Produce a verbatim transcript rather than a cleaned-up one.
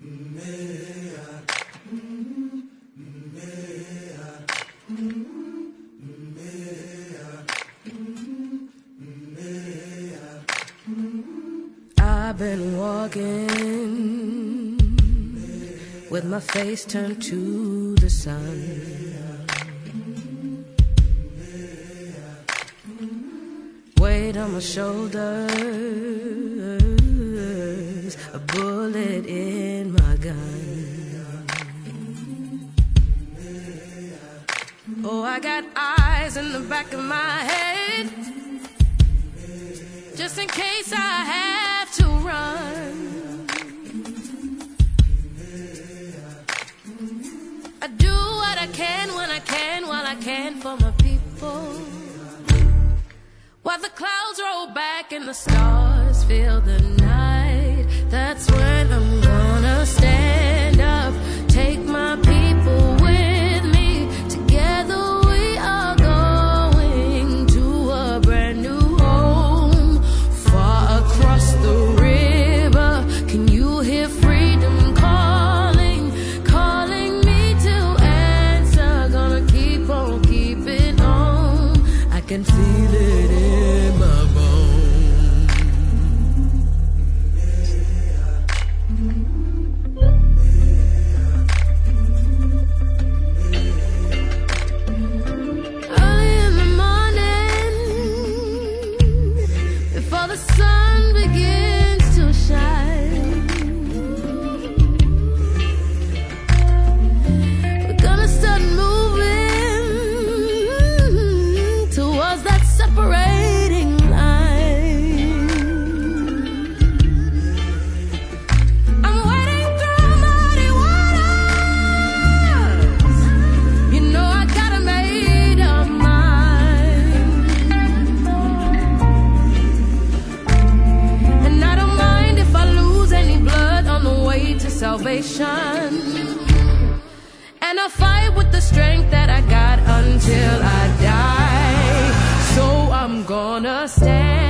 I've been walking with my face turned to the sun. Weight on my shoulders, a bullet in my gun. Oh, I got eyes in the back of my head, just in case I have to run. I do what I can when I can, while I can for my people. While the clouds roll back and the stars fill the night, that's when I'm gonna stand up, take my people with me. Together we are going to a brand new home, far across the river. Can you hear freedom calling, calling me to answer? Gonna keep on keeping on, I can feel it in my bones. Early in the morning, before the sun begins to shine, we're gonna start moving towards that separating line. I'm wading through muddy waters. You know I got a made up mind, and I don't mind if I lose any blood on the way to salvation. And I'll fight with the strength that I got until I die. So I'm gonna stand